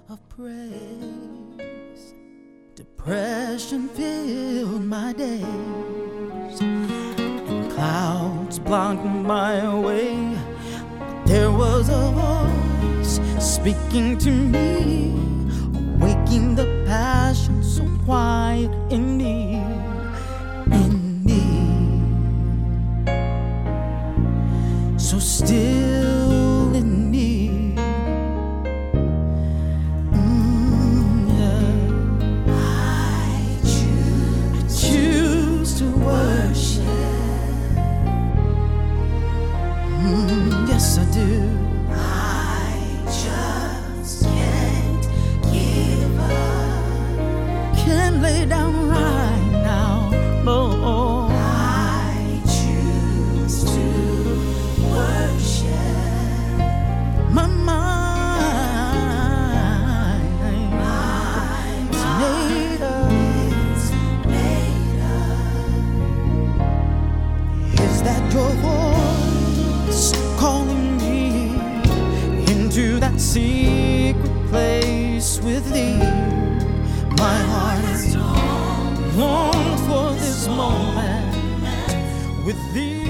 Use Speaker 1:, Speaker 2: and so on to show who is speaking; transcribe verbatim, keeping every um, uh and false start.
Speaker 1: of praise. Depression filled my days, and clouds blocked my way. But there was a voice speaking to me, awaking the passion so quiet in me, in me, so still in me. Mm, yeah. I choose, I choose to worship. Mm, yes, I do. Lay down right now, Lord.
Speaker 2: I choose to worship.
Speaker 1: My mind,
Speaker 2: My
Speaker 1: is
Speaker 2: mind
Speaker 1: made up.
Speaker 2: is made up.
Speaker 1: Is that your voice calling me into that secret place with thee? My heart has longed for this moment with thee.